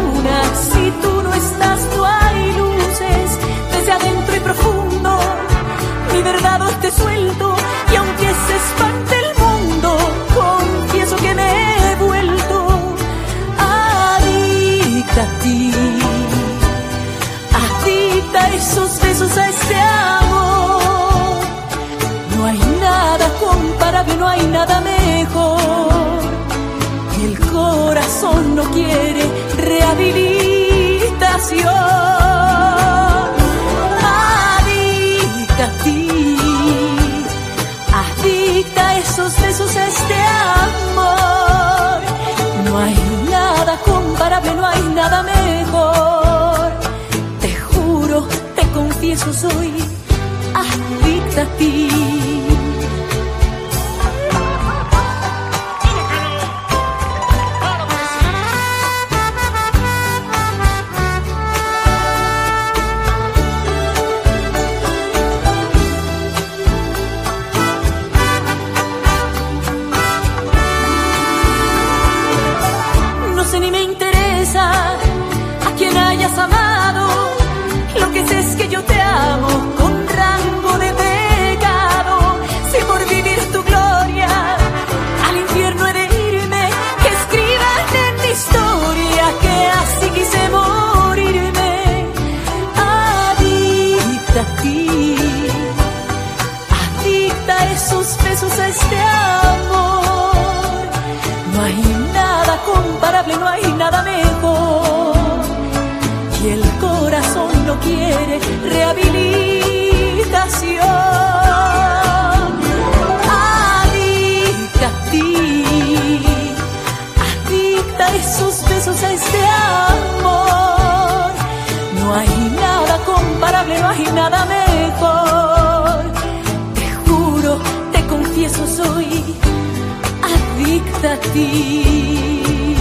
luna. Si tú no estás, no hay luces. Desde adentro y profundo, mi verdad hoy te suelto. Y aunque se espante el mundo, confieso que me he vuelto adicta a ti, adicta a esos besos, a este amor. No hay nada comparable, no hay nada mejor. Y el corazón no quiere rehabilitación. Adicta a ti, adicta a esos besos, a este amor. No hay nada comparable, no hay nada mejor. Te juro, te confieso, soy adicta a ti. Ni me interesa a quien hayas amado. Lo que sé es que yo te amo con rango de pecado. Si por vivir tu gloria al infierno he de irme, que escriban en mi historia que así quise morirme. Adicta a ti, adicta a esos besos, a este amor. No hay nada comparable, no hay nada mejor. Y el corazón no quiere rehabilitación. Adicta a ti, adicta a esos besos, a este amor. No hay nada comparable, no hay nada mejor. Te juro, te confieso, soy adicta a ti.